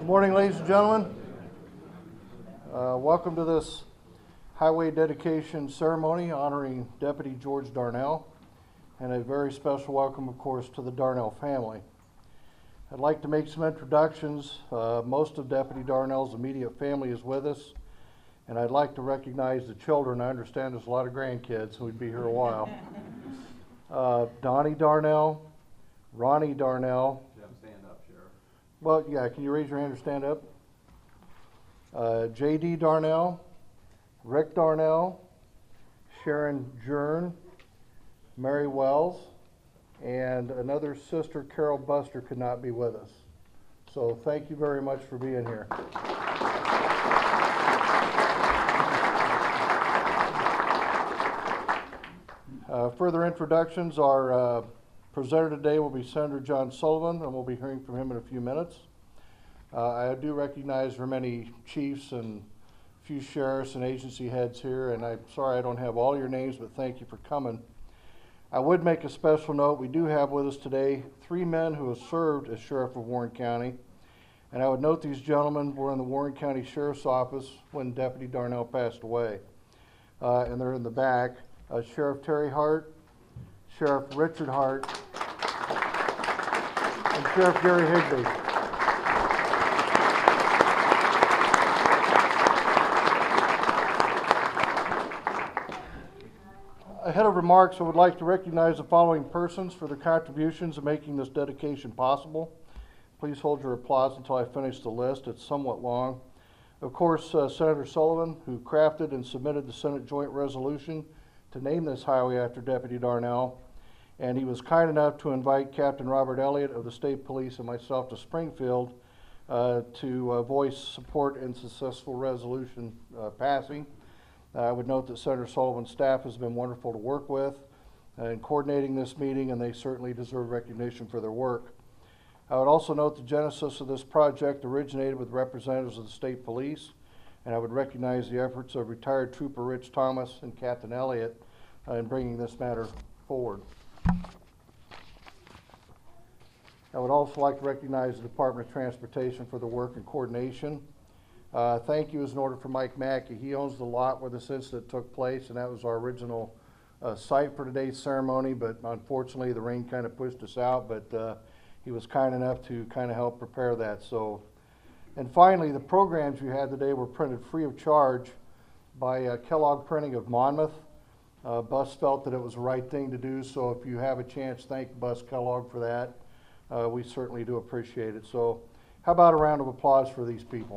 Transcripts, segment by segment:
Good morning, ladies and gentlemen. Welcome to this highway dedication ceremony honoring Deputy George Darnell, and a very special welcome, of course, to the Darnell family. I'd like to make some introductions. Most of Deputy Darnell's immediate family is with us, and I'd like to recognize the children. I understand there's a lot of grandkids, so we'd be here a while. Donnie Darnell, Ronnie Darnell. Stand up, Sheriff. Well, yeah, can you raise your hand or stand up? J.D. Darnell, Rick Darnell, Sharon Jern, Mary Wells, and another sister, Carol Buster, could not be with us. So thank you very much for being here. Further introductions. Our presenter today will be Senator John Sullivan, and we'll be hearing from him in a few minutes. I do recognize there are many chiefs and a few sheriffs and agency heads here, and I'm sorry I don't have all your names, but thank you for coming. I would make a special note. We do have with us today 3 men who have served as Sheriff of Warren County, and I would note these gentlemen were in the Warren County Sheriff's Office when Deputy Darnell passed away, and they're in the back. Sheriff Terry Hart, Sheriff Richard Hart, and Sheriff Gary Higby. Ahead of remarks, I would like to recognize the following persons for their contributions in making this dedication possible. Please hold your applause until I finish the list. It's somewhat long. Of course, Senator Sullivan, who crafted and submitted the Senate Joint Resolution to name this highway after Deputy Darnell, and he was kind enough to invite Captain Robert Elliott of the State Police and myself to Springfield to voice support in successful resolution passing. I would note that Senator Sullivan's staff has been wonderful to work with in coordinating this meeting, and they certainly deserve recognition for their work. I would also note the genesis of this project originated with representatives of the State Police, and I would recognize the efforts of retired Trooper Rich Thomas and Captain Elliott in bringing this matter forward. I would also like to recognize the Department of Transportation for the work and coordination. Thank you is in order for Mike Mackey. He owns the lot where this incident took place, and that was our original site for today's ceremony, but unfortunately the rain kind of pushed us out, but he was kind enough to kind of help prepare that. So, and finally, the programs you had today were printed free of charge by Kellogg Printing of Monmouth. Bus felt that it was the right thing to do, so if you have a chance, thank Bus Kellogg for that. We certainly do appreciate it. So how about a round of applause for these people?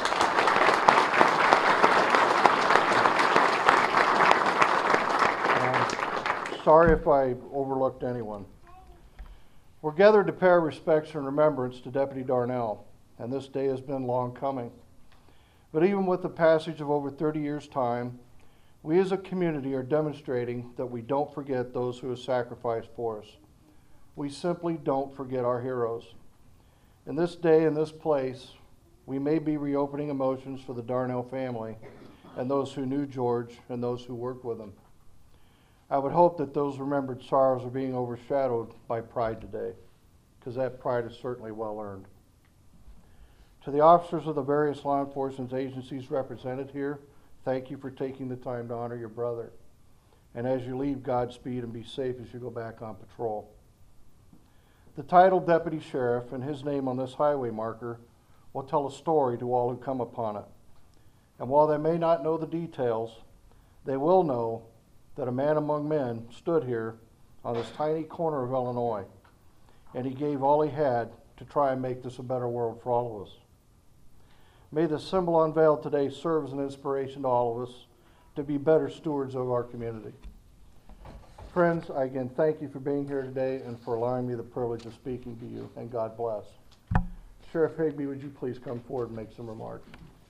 Sorry if I overlooked anyone. We're gathered to pay our respects and remembrance to Deputy Darnell, and this day has been long coming. But even with the passage of over 30 years' time, we as a community are demonstrating that we don't forget those who have sacrificed for us. We simply don't forget our heroes. In this day and this place, we may be reopening emotions for the Darnell family and those who knew George and those who worked with him. I would hope that those remembered sorrows are being overshadowed by pride today, because that pride is certainly well earned. To the officers of the various law enforcement agencies represented here, thank you for taking the time to honor your brother. And as you leave, Godspeed and be safe as you go back on patrol. The title Deputy Sheriff and his name on this highway marker will tell a story to all who come upon it. And while they may not know the details, they will know that a man among men stood here on this tiny corner of Illinois, and he gave all he had to try and make this a better world for all of us. May the symbol unveiled today serve as an inspiration to all of us to be better stewards of our community. Friends, I again thank you for being here today and for allowing me the privilege of speaking to you, and God bless. Sheriff Higby, would you please come forward and make some remarks?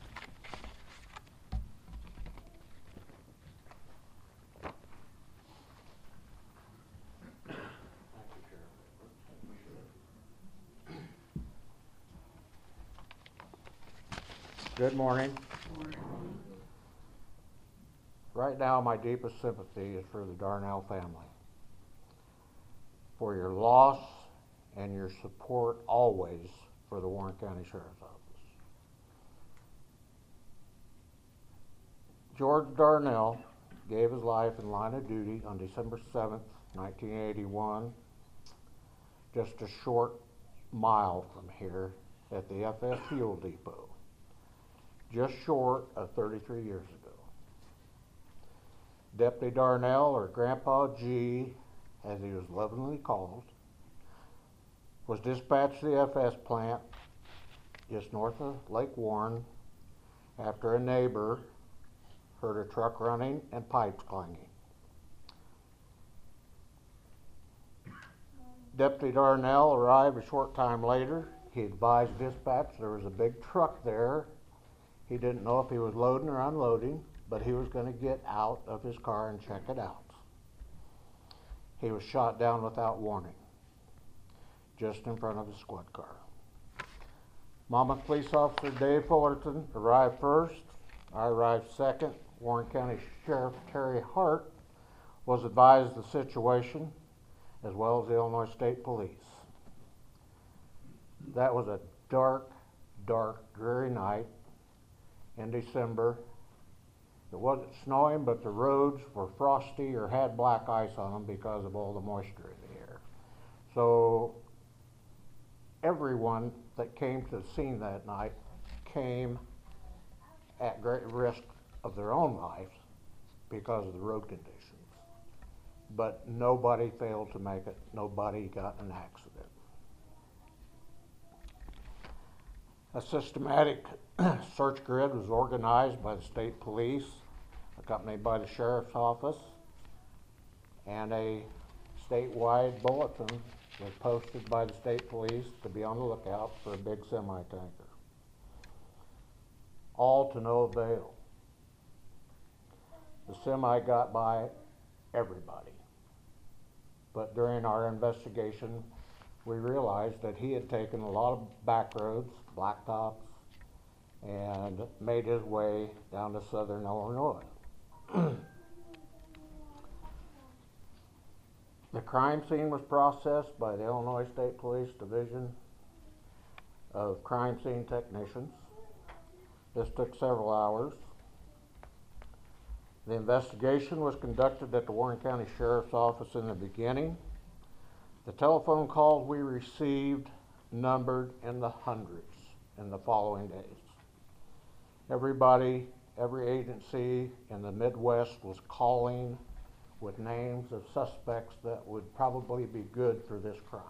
Good morning. Right now, my deepest sympathy is for the Darnell family, for your loss and your support always for the Warren County Sheriff's Office. George Darnell gave his life in line of duty on December 7th, 1981, just a short mile from here at the FS Fuel Depot, just short of 33 years ago. Deputy Darnell, or Grandpa G, as he was lovingly called, was dispatched to the FS plant just north of Lake Warren after a neighbor heard a truck running and pipes clanging. Deputy Darnell arrived a short time later. He advised dispatch there was a big truck there. He didn't know if he was loading or unloading, but he was going to get out of his car and check it out. He was shot down without warning, just in front of his squad car. Monmouth Police Officer Dave Fullerton arrived first. I arrived second. Warren County Sheriff Terry Hart was advised of the situation, as well as the Illinois State Police. That was a dark, dreary night in December. It wasn't snowing, but the roads were frosty or had black ice on them because of all the moisture in the air. So everyone that came to the scene that night came at great risk of their own lives because of the road conditions. But nobody failed to make it. Nobody got in an accident. A systematic search grid was organized by the state police, accompanied by the sheriff's office, and a statewide bulletin was posted by the state police to be on the lookout for a big semi-tanker. All to no avail. The semi got by everybody. But during our investigation, we realized that he had taken a lot of back roads, blacktops, and made his way down to southern Illinois. The crime scene was processed by the Illinois State Police Division of Crime Scene Technicians. This took several hours. The investigation was conducted at the Warren County Sheriff's Office in the beginning. The telephone calls we received numbered in the hundreds in the following days. Everybody, every agency in the Midwest was calling with names of suspects that would probably be good for this crime.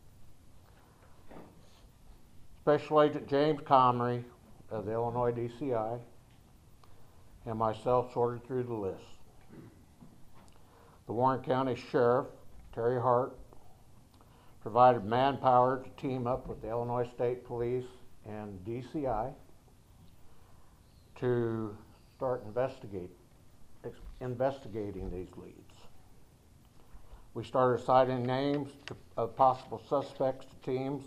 Special Agent James Comrie of the Illinois DCI and myself sorted through the list. The Warren County Sheriff, Terry Hart, provided manpower to team up with the Illinois State Police and DCI to start investigating these leads. We started assigning names of possible suspects to teams.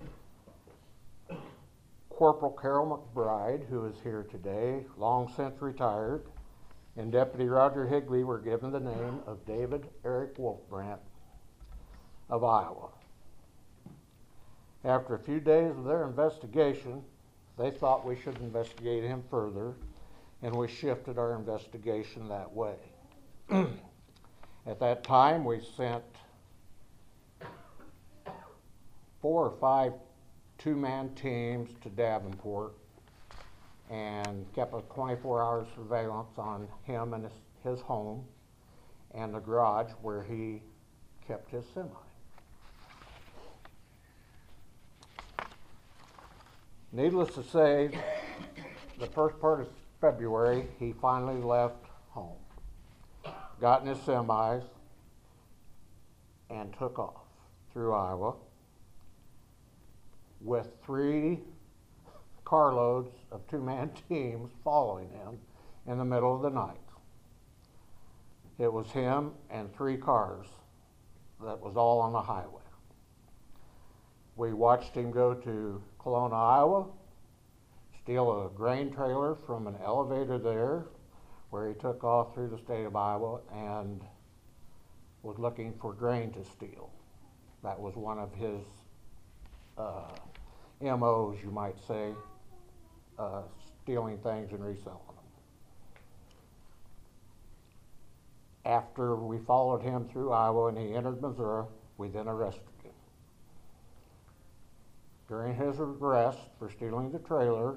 Corporal Carol McBride, who is here today, long since retired, and Deputy Roger Higley were given the name of David Eric Wolfbrandt of Iowa. After a few days of their investigation, they thought we should investigate him further, and we shifted our investigation that way. At that time, we sent 4 or 5 two-man teams to Davenport and kept a 24-hour surveillance on him and his home and the garage where he kept his semi. Needless to say, the first part of February, he finally left home, got in his semis, and took off through Iowa with 3 carloads of two-man teams following him in the middle of the night. It was him and 3 cars that was all on the highway. We watched him go to Kelowna, Iowa, steal a grain trailer from an elevator there, where he took off through the state of Iowa and was looking for grain to steal. That was one of his MOs, you might say, stealing things and reselling them. After we followed him through Iowa and he entered Missouri, we then arrested him. During his arrest for stealing the trailer,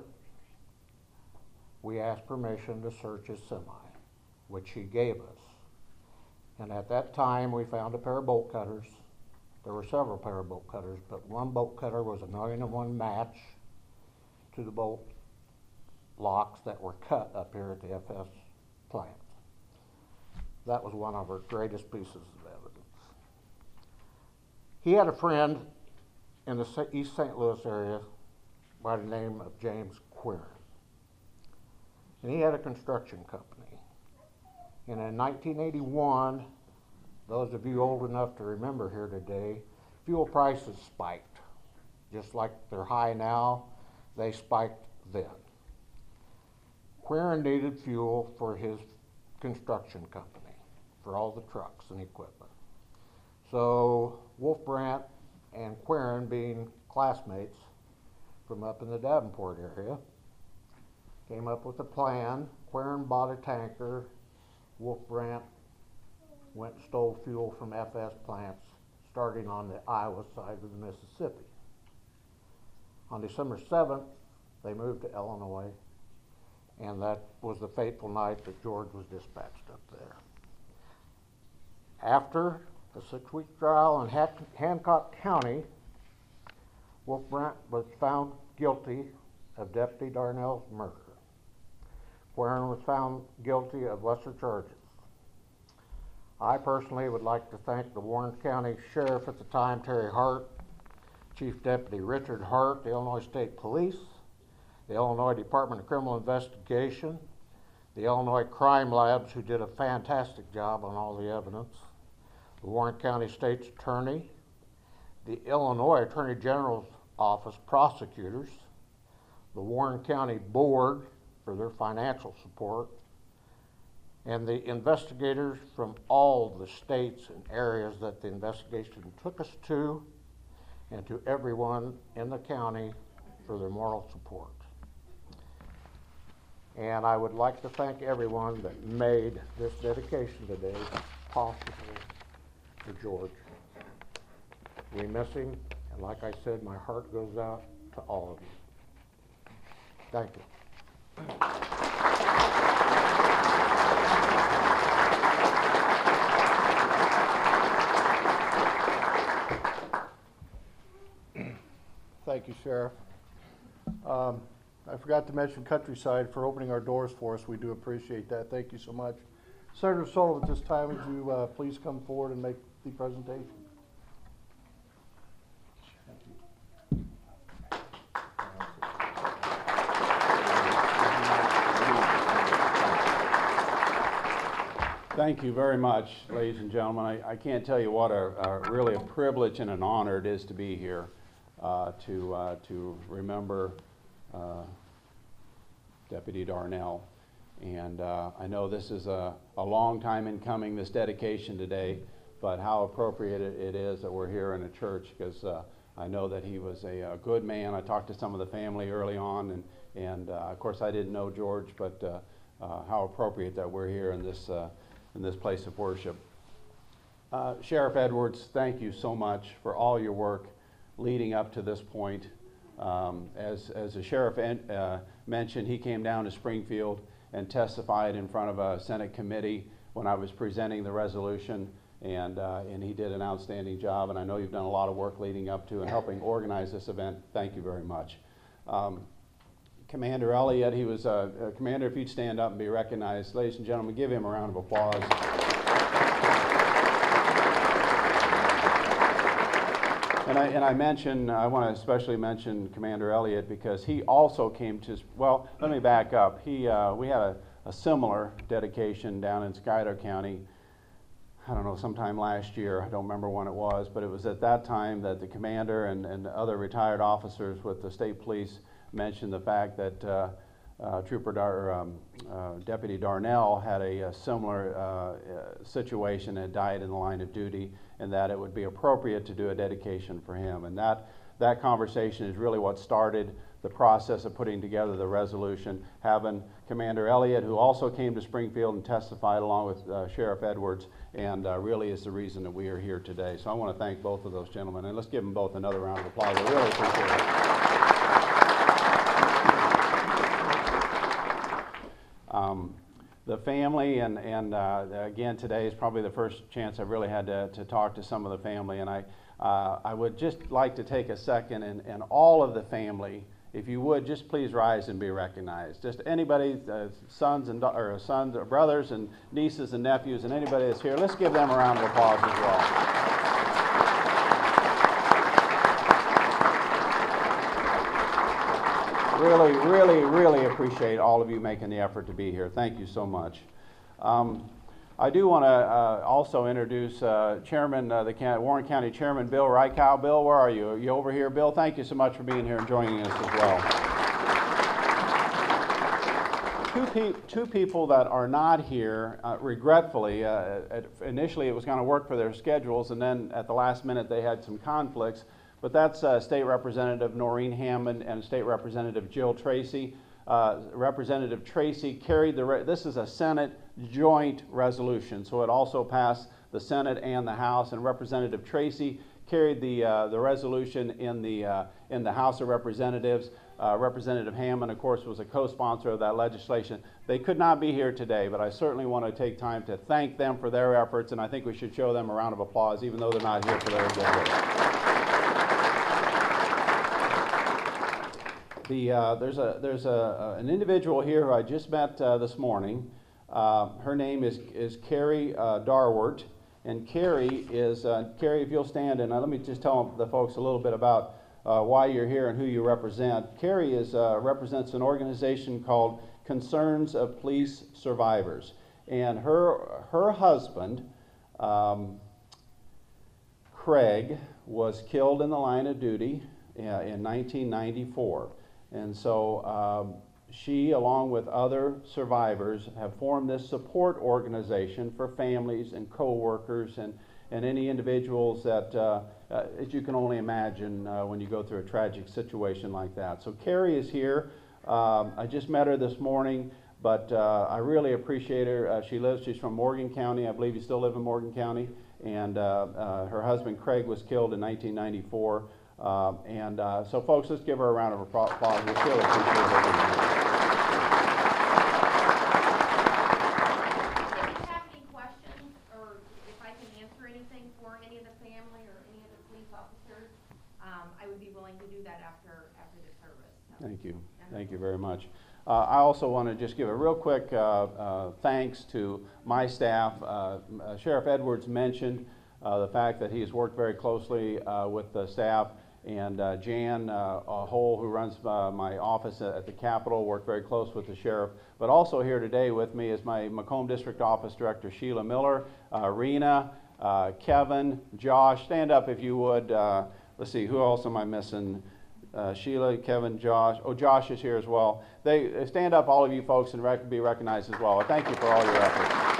we asked permission to search his semi, which he gave us. And at that time, we found a pair of bolt cutters. There were several pair of bolt cutters, but one bolt cutter was a 9-in-1 match to the bolt locks that were cut up here at the FS plant. That was one of our greatest pieces of evidence. He had a friend in the East St. Louis area by the name of James Quirin. And he had a construction company. And in 1981, those of you old enough to remember here today, fuel prices spiked. Just like they're high now, they spiked then. Quirin needed fuel for his construction company, for all the trucks and equipment. So Wolf Brandt and Quirin, being classmates from up in the Davenport area, came up with a plan. Quirin bought a tanker. Wolf Brandt went and stole fuel from FS plants starting on the Iowa side of the Mississippi. On December 7th, they moved to Illinois, and that was the fateful night that George was dispatched up there. After a 6-week trial in Hancock County, Wolf Brandt was found guilty of Deputy Darnell's murder. Quirin was found guilty of lesser charges. I personally would like to thank the Warren County Sheriff at the time, Terry Hart, Chief Deputy Richard Hart, the Illinois State Police, the Illinois Department of Criminal Investigation, the Illinois Crime Labs, who did a fantastic job on all the evidence, the Warren County State's Attorney, the Illinois Attorney General's Office prosecutors, the Warren County Board for their financial support, and the investigators from all the states and areas that the investigation took us to, and to everyone in the county for their moral support. And I would like to thank everyone that made this dedication today possible for George. We miss him, and like I said, my heart goes out to all of you. Thank you. Thank you, Sheriff. I forgot to mention Countryside for opening our doors for us. We do appreciate that. Thank you so much. Senator Sullivan, at this time, would you please come forward and make the presentation? Thank you very much, ladies and gentlemen. I can't tell you what really a privilege and an honor it is to be here to remember Deputy Darnell. And I know this is a long time in coming, this dedication today, but how appropriate it is that we're here in a church, because I know that he was a good man. I talked to some of the family early on, and of course I didn't know George, but how appropriate that we're here in this place of worship. Sheriff Edwards, thank you so much for all your work leading up to this point. As the sheriff mentioned, he came down to Springfield and testified in front of a Senate committee when I was presenting the resolution, and he did an outstanding job, and I know you've done a lot of work leading up to and helping organize this event. Thank you very much. Commander Elliott, he was Commander, if you'd stand up and be recognized. Ladies and gentlemen, give him a round of applause. And I want to especially mention Commander Elliott, because he also came to, well, let me back up. We had a similar dedication down in Skidoo County, I don't know, sometime last year. I don't remember when it was, but it was at that time that the commander and other retired officers with the state police mentioned the fact that Deputy Darnell had a similar situation, had died in the line of duty, and that it would be appropriate to do a dedication for him. And that conversation is really what started the process of putting together the resolution, having Commander Elliott, who also came to Springfield and testified along with Sheriff Edwards, and really is the reason that we are here today. So I want to thank both of those gentlemen, and let's give them both another round of applause. I really appreciate it. The family, and again, today is probably the first chance I've really had to talk to some of the family, and I would just like to take a second, and all of the family, if you would, just please rise and be recognized. Just anybody, sons or brothers and nieces and nephews, and anybody that's here, let's give them a round of applause as well. Really, really, really appreciate all of you making the effort to be here. Thank you so much. I do want to also introduce Chairman, the Warren County Chairman, Bill Reichow. Bill, where are you? Are you over here, Bill? Thank you so much for being here and joining us as well. Two people that are not here, regretfully, initially it was going to work for their schedules, and then at the last minute they had some conflicts. But that's State Representative Noreen Hammond and State Representative Jill Tracy. Representative Tracy carried this is a Senate joint resolution, so it also passed the Senate and the House, and Representative Tracy carried the resolution in the House of Representatives. Representative Hammond, of course, was a co-sponsor of that legislation. They could not be here today, but I certainly want to take time to thank them for their efforts, and I think we should show them a round of applause, even though they're not here for their agenda. There's an individual here who I just met this morning. Her name is Carrie Darwart, and Carrie, if you'll stand, and let me just tell the folks a little bit about why you're here and who you represent. Carrie represents an organization called Concerns of Police Survivors, and her husband, Craig, was killed in the line of duty in 1994. And so she, along with other survivors, have formed this support organization for families and co-workers and any individuals that, as you can only imagine when you go through a tragic situation like that. So Carrie is here. I just met her this morning, but I really appreciate her. She's from Morgan County. I believe you still live in Morgan County. And her husband, Craig, was killed in 1994. So folks, let's give her a round of applause. We really appreciate it. If you have any questions, or if I can answer anything for any of the family or any of the police officers, I would be willing to do that after the service. So. Thank you. Thank you very much. I also want to just give a real quick thanks to my staff. Sheriff Edwards mentioned the fact that he has worked very closely with the staff. And Jan Hole, who runs my office at the Capitol, worked very close with the sheriff. But also here today with me is my Macomb District Office Director, Sheila Miller, Rena, Kevin, Josh. Stand up if you would. Let's see, who else am I missing? Sheila, Kevin, Josh. Oh, Josh is here as well. They stand up, all of you folks, and be recognized as well. Thank you for all your efforts.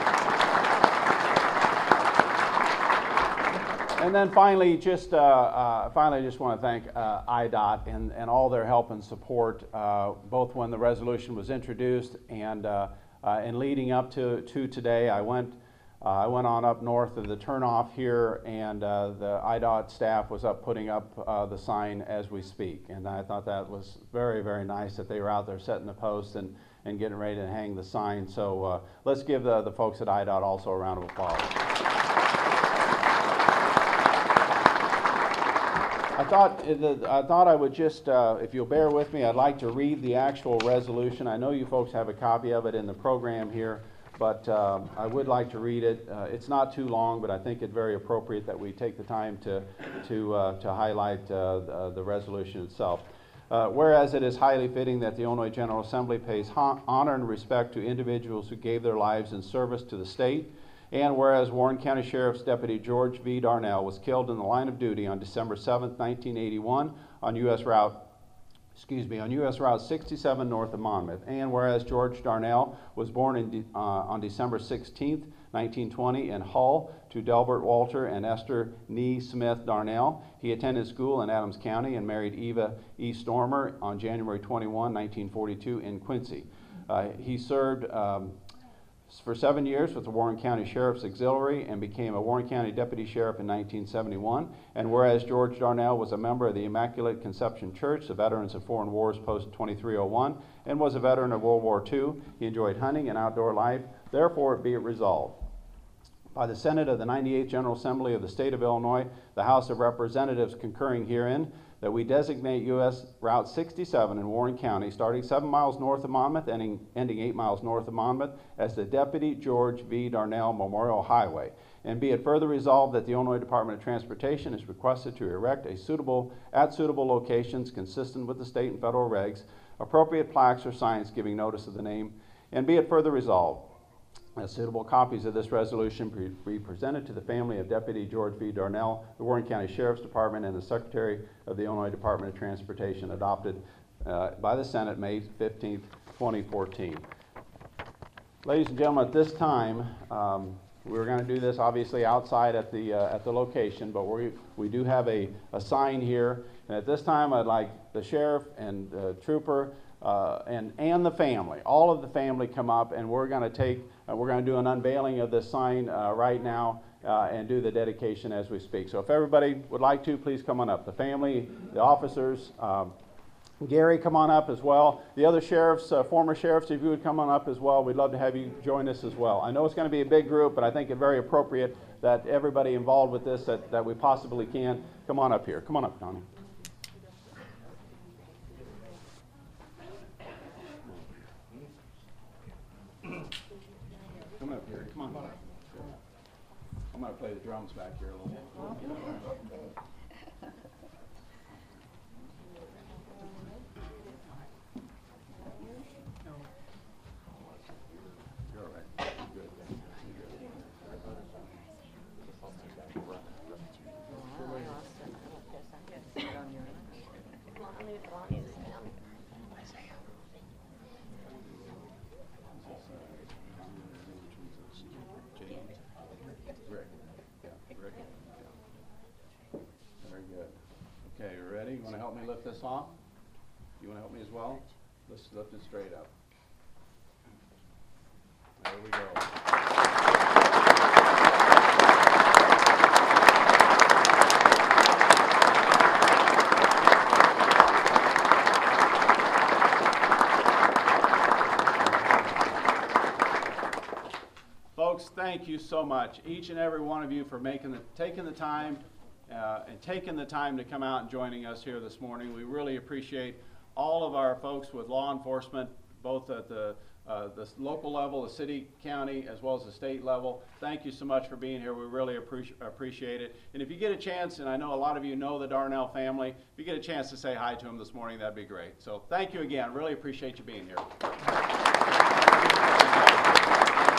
And then finally, just want to thank IDOT and all their help and support, both when the resolution was introduced and leading up to today. I went on up north of the turnoff here, and the IDOT staff was up putting up the sign as we speak. And I thought that was very, very nice that they were out there setting the posts and getting ready to hang the sign. So let's give the folks at IDOT also a round of applause. I thought I would just, if you'll bear with me, I'd like to read the actual resolution. I know you folks have a copy of it in the program here, but I would like to read it. It's not too long, but I think it's very appropriate that we take the time to highlight the resolution itself. Whereas it is highly fitting that the Illinois General Assembly pays honor and respect to individuals who gave their lives in service to the state, and whereas Warren County Sheriff's Deputy George V. Darnell was killed in the line of duty on December 7, 1981 on U.S. Route 67 north of Monmouth, and whereas George Darnell was born on December 16, 1920 in Hull to Delbert Walter and Esther Nee Smith Darnell. He attended school in Adams County and married Eva E. Stormer on January 21, 1942 in Quincy. He served for 7 years with the Warren County Sheriff's Auxiliary and became a Warren County Deputy Sheriff in 1971. And whereas George Darnell was a member of the Immaculate Conception Church, the Veterans of Foreign Wars Post 2301, and was a veteran of World War II, he enjoyed hunting and outdoor life. Therefore, be it resolved by the Senate of the 98th General Assembly of the State of Illinois, the House of Representatives concurring herein, that we designate U.S. Route 67 in Warren County, starting 7 miles north of Monmouth, ending 8 miles north of Monmouth, as the Deputy George V. Darnell Memorial Highway. And be it further resolved that the Illinois Department of Transportation is requested to erect at suitable locations consistent with the state and federal regs, appropriate plaques or signs giving notice of the name. And be it further resolved that suitable copies of this resolution be presented to the family of Deputy George V. Darnell, the Warren County Sheriff's Department, and the Secretary of the Illinois Department of Transportation, adopted by the Senate May 15, 2014. Ladies and gentlemen, at this time, we're going to do this obviously outside at the location, but we do have a sign here. And at this time, I'd like the sheriff and trooper and the family, all of the family, come up, and we're going to do an unveiling of this sign right now and do the dedication as we speak. So if everybody would like to, please come on up. The family, the officers, Gary, come on up as well. The other sheriffs, former sheriffs, if you would come on up as well, we'd love to have you join us as well. I know it's going to be a big group, but I think it's very appropriate that everybody involved with this that we possibly can come on up here. Come on up, Donnie. Come up here. Come on. I'm going to play the drums back here a little bit. You're all right. You're good. Very good. Okay, you ready? You want to help me lift this off? You want to help me as well? Let's lift it straight up. There we go. Folks, thank you so much, each and every one of you, for taking the time to come out and joining us here this morning. We really appreciate all of our folks with law enforcement, both at the local level, the city, county, as well as the state level. Thank you so much for being here. We really appreciate it. And if you get a chance, and I know a lot of you know the Darnell family, if you get a chance to say hi to them this morning, that'd be great. So thank you again. Really appreciate you being here.